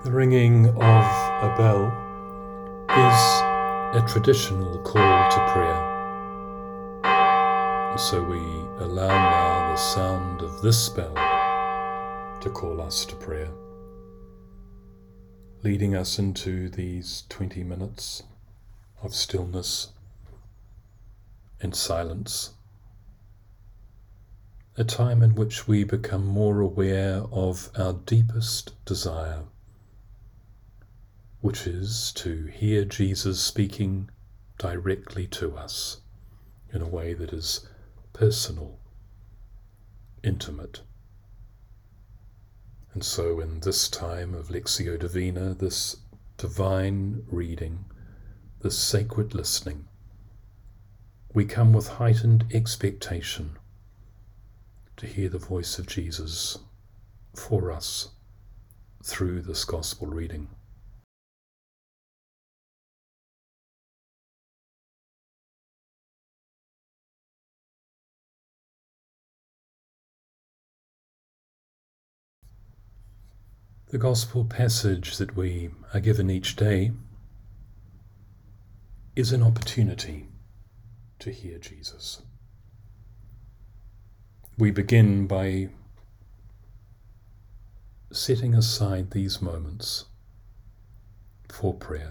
The ringing of a bell is a traditional call to prayer. And so we allow now the sound of this bell to call us to prayer, leading us into these 20 minutes of stillness and silence, a time in which we become more aware of our deepest desire, which is to hear Jesus speaking directly to us in a way that is personal, intimate. And so in this time of Lectio Divina, this divine reading, this sacred listening, we come with heightened expectation to hear the voice of Jesus for us through this gospel reading. The gospel passage that we are given each day is an opportunity to hear Jesus. We begin by setting aside these moments for prayer,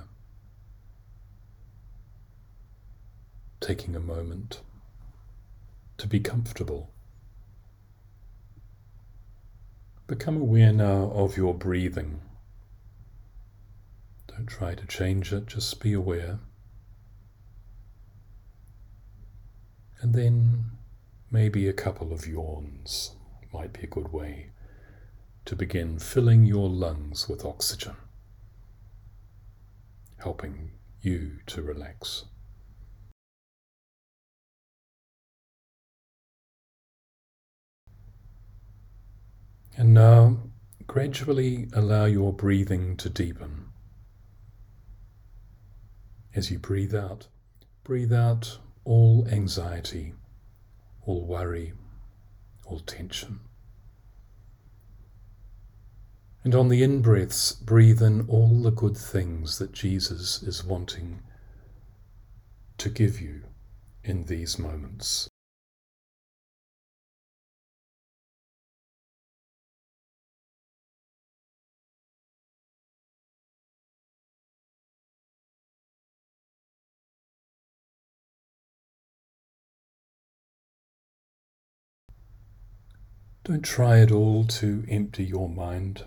taking a moment to be comfortable. Become aware now of your breathing. Don't try to change it, just be aware. And then maybe a couple of yawns might be a good way to begin filling your lungs with oxygen, helping you to relax. And now, gradually allow your breathing to deepen. As you breathe out all anxiety, all worry, all tension. And on the in-breaths, breathe in all the good things that Jesus is wanting to give you in these moments. Don't try at all to empty your mind.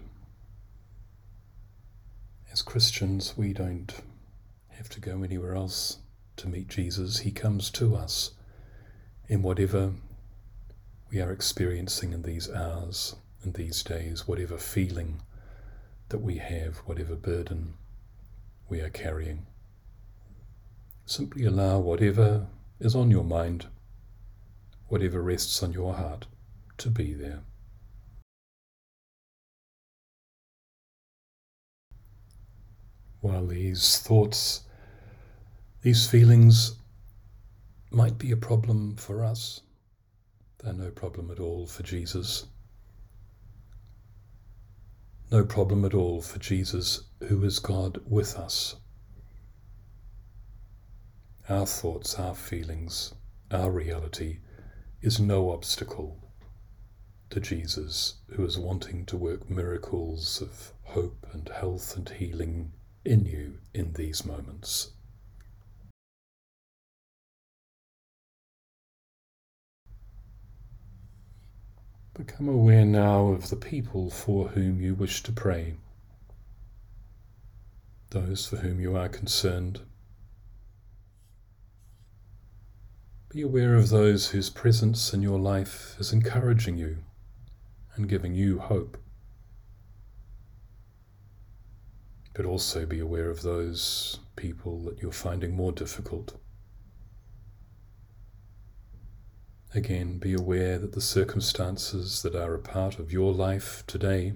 As Christians, we don't have to go anywhere else to meet Jesus. He comes to us in whatever we are experiencing in these hours and these days, whatever feeling that we have, whatever burden we are carrying. Simply allow whatever is on your mind, whatever rests on your heart, to be there. While these thoughts, these feelings might be a problem for us, they're no problem at all for Jesus. No problem at all for Jesus, who is God with us. Our thoughts, our feelings, our reality is no obstacle to Jesus, who is wanting to work miracles of hope and health and healing in you in these moments. Become aware now of the people for whom you wish to pray, those for whom you are concerned. Be aware of those whose presence in your life is encouraging you and giving you hope. But also be aware of those people that you're finding more difficult. Again, be aware that the circumstances that are a part of your life today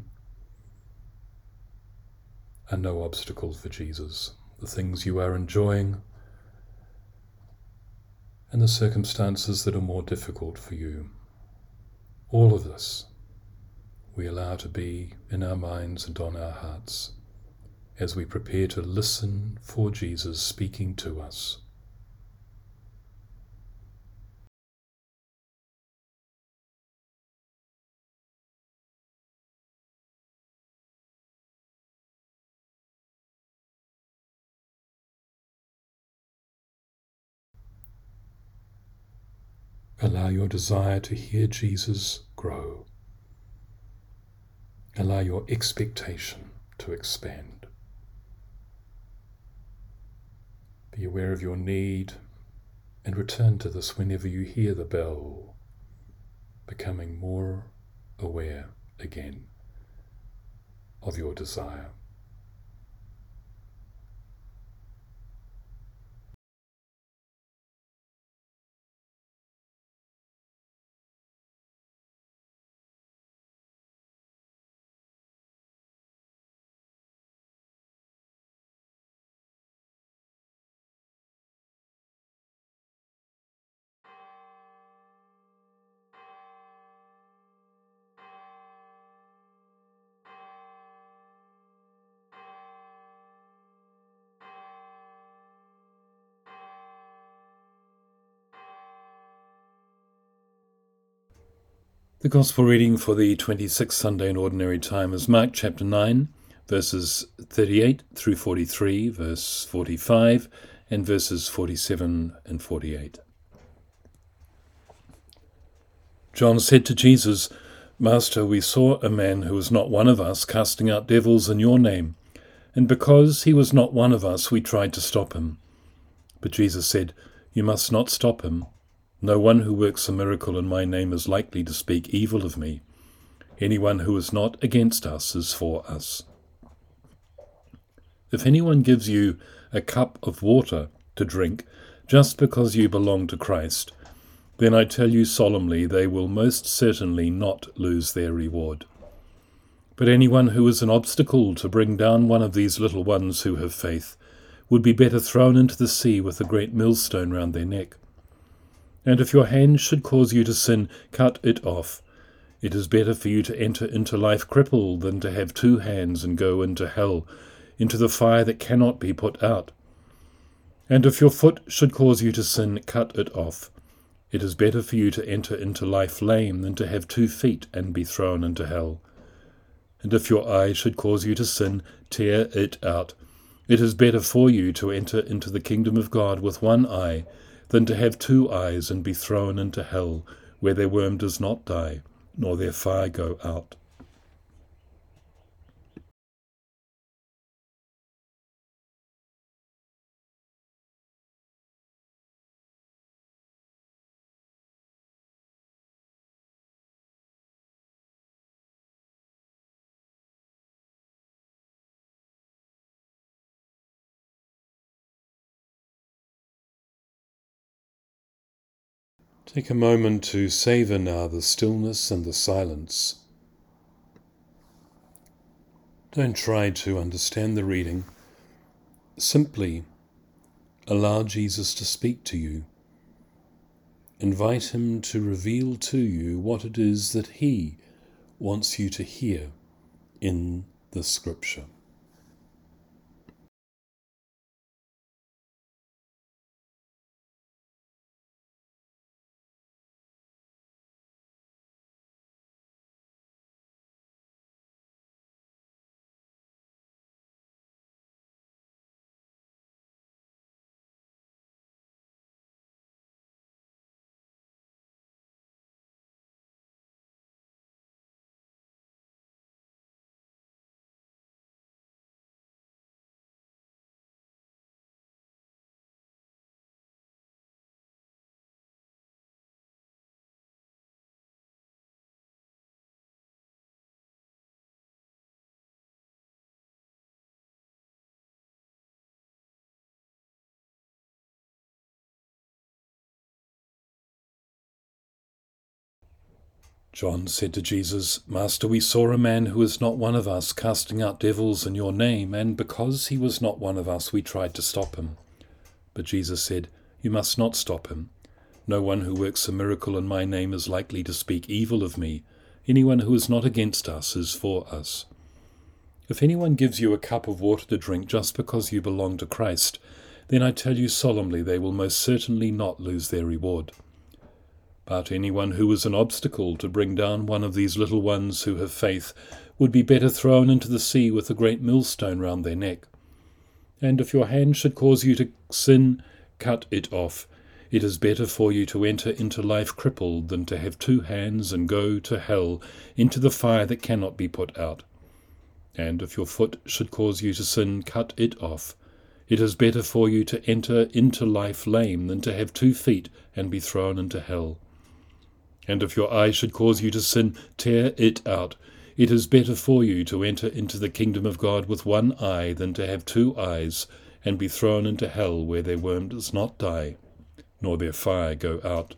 are no obstacle for Jesus. The things you are enjoying and the circumstances that are more difficult for you. All of this we allow to be in our minds and on our hearts as we prepare to listen for Jesus speaking to us. Allow your desire to hear Jesus grow. Allow your expectation to expand. Be aware of your need and return to this whenever you hear the bell, becoming more aware again of your desire. The Gospel reading for the 26th Sunday in Ordinary Time is Mark chapter 9, verses 38 through 43, verse 45, and verses 47 and 48. John said to Jesus, "Master, we saw a man who was not one of us casting out devils in your name, and because he was not one of us, we tried to stop him." But Jesus said, "You must not stop him. No one who works a miracle in my name is likely to speak evil of me. Anyone who is not against us is for us. If anyone gives you a cup of water to drink just because you belong to Christ, then I tell you solemnly they will most certainly not lose their reward. But anyone who is an obstacle to bring down one of these little ones who have faith would be better thrown into the sea with a great millstone round their neck. And if your hand should cause you to sin, cut it off. It is better for you to enter into life crippled than to have two hands and go into hell, into the fire that cannot be put out. And if your foot should cause you to sin, cut it off. It is better for you to enter into life lame than to have 2 feet and be thrown into hell. And if your eye should cause you to sin, tear it out. It is better for you to enter into the kingdom of God with 1 eye than to have 2 eyes and be thrown into hell, where their worm does not die, nor their fire go out." Take a moment to savor now the stillness and the silence. Don't try to understand the reading. Simply allow Jesus to speak to you. Invite him to reveal to you what it is that he wants you to hear in the Scripture. John said to Jesus, "Master, we saw a man who is not one of us casting out devils in your name, and because he was not one of us, we tried to stop him." But Jesus said, "You must not stop him. No one who works a miracle in my name is likely to speak evil of me. Anyone who is not against us is for us. If anyone gives you a cup of water to drink just because you belong to Christ, then I tell you solemnly they will most certainly not lose their reward. But anyone who is an obstacle to bring down one of these little ones who have faith would be better thrown into the sea with a great millstone round their neck. And if your hand should cause you to sin, cut it off. It is better for you to enter into life crippled than to have 2 hands and go to hell, into the fire that cannot be put out. And if your foot should cause you to sin, cut it off. It is better for you to enter into life lame than to have 2 feet and be thrown into hell. And if your eye should cause you to sin, tear it out. It is better for you to enter into the kingdom of God with 1 eye than to have 2 eyes and be thrown into hell, where their worm does not die, nor their fire go out.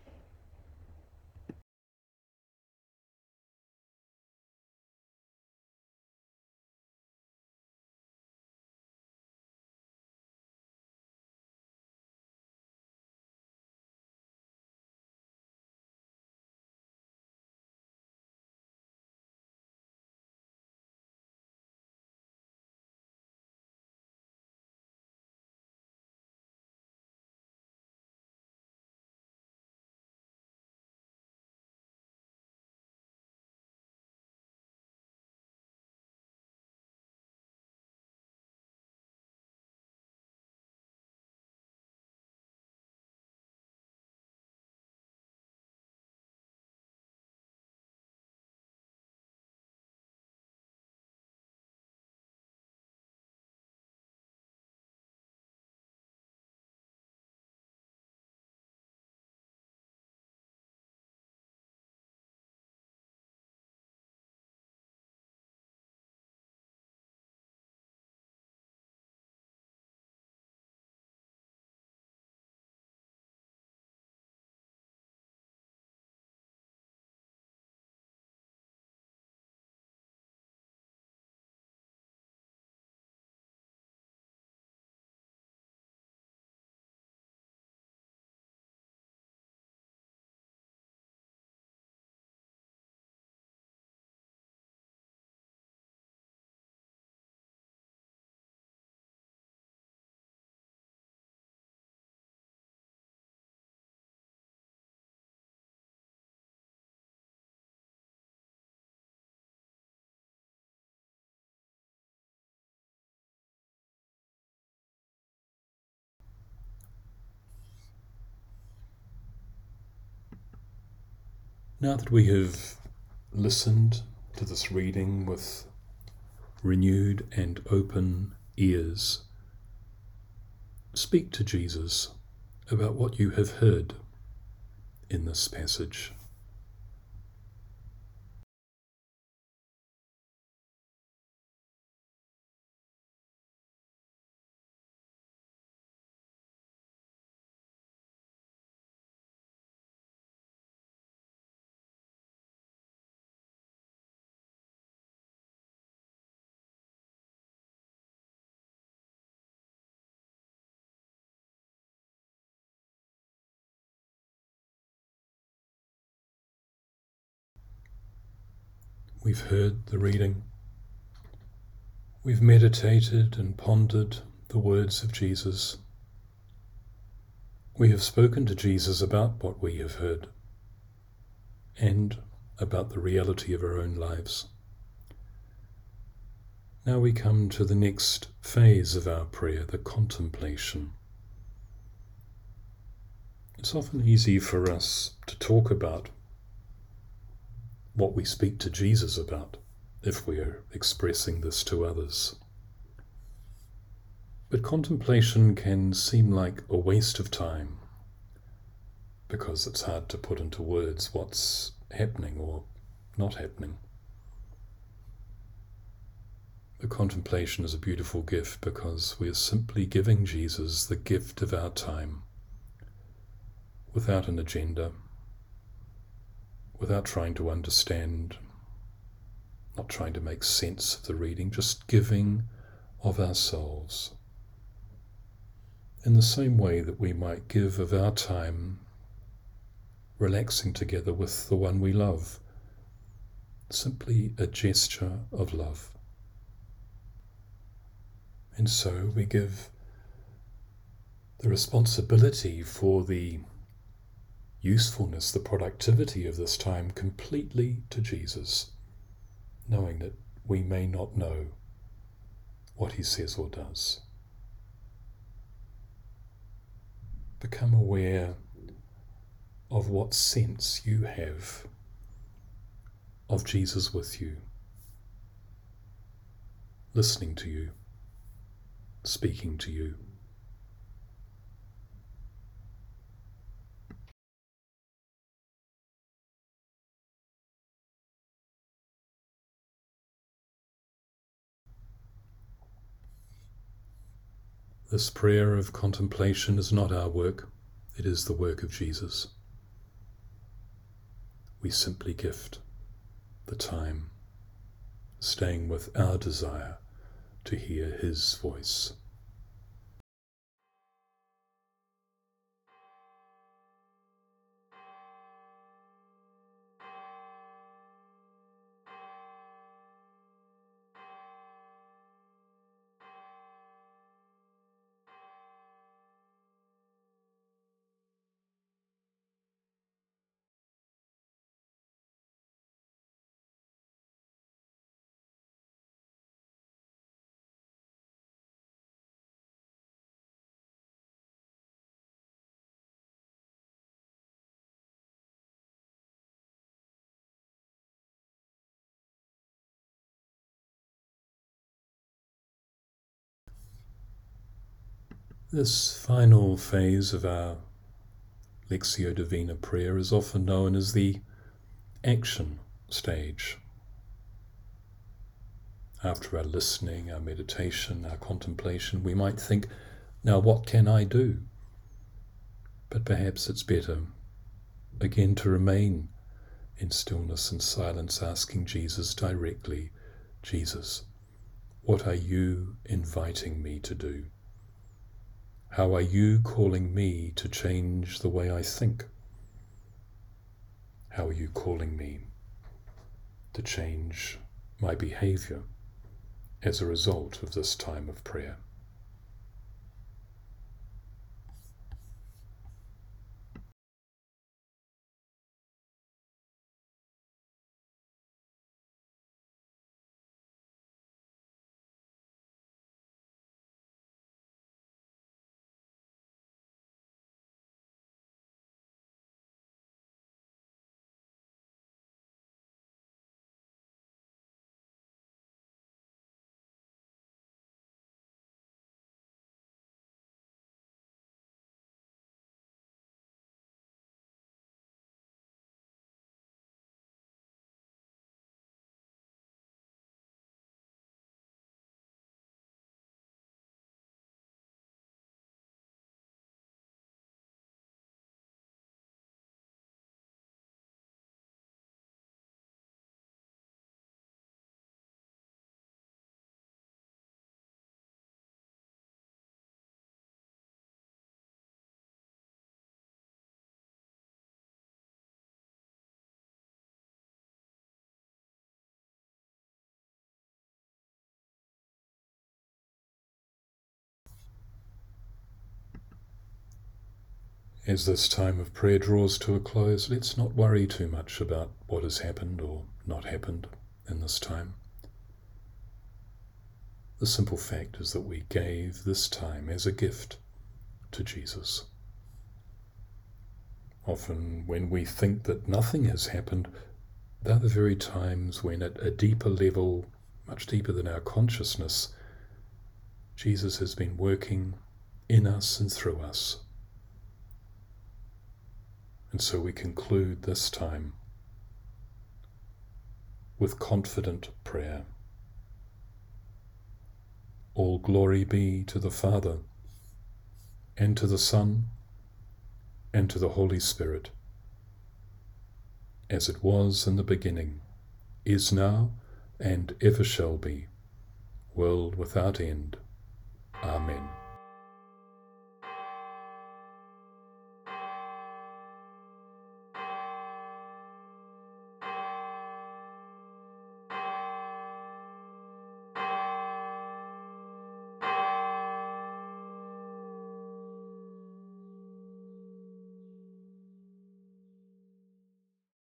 Now that we have listened to this reading with renewed and open ears, speak to Jesus about what you have heard in this passage. We've heard the reading. We've meditated and pondered the words of Jesus. We have spoken to Jesus about what we have heard and about the reality of our own lives. Now we come to the next phase of our prayer, the contemplation. It's often easy for us to talk about what we speak to Jesus about if we are expressing this to others. But contemplation can seem like a waste of time because it's hard to put into words what's happening or not happening. The contemplation is a beautiful gift because we are simply giving Jesus the gift of our time without an agenda, without trying to understand, not trying to make sense of the reading, just giving of ourselves. In the same way that we might give of our time relaxing together with the one we love, simply a gesture of love. And so we give the responsibility for the usefulness, the productivity of this time completely to Jesus, knowing that we may not know what he says or does. Become aware of what sense you have of Jesus with you, listening to you, speaking to you. This prayer of contemplation is not our work, it is the work of Jesus. We simply gift the time, staying with our desire to hear his voice. This final phase of our Lectio Divina prayer is often known as the action stage. After our listening, our meditation, our contemplation, we might think, now what can I do? But perhaps it's better, again, to remain in stillness and silence, asking Jesus directly, Jesus, what are you inviting me to do? How are you calling me to change the way I think? How are you calling me to change my behavior as a result of this time of prayer? As this time of prayer draws to a close, let's not worry too much about what has happened or not happened in this time. The simple fact is that we gave this time as a gift to Jesus. Often when we think that nothing has happened, they're the very times when at a deeper level, much deeper than our consciousness, Jesus has been working in us and through us. And so we conclude this time with confident prayer. All glory be to the Father, and to the Son, and to the Holy Spirit, as it was in the beginning, is now, and ever shall be, world without end. Amen.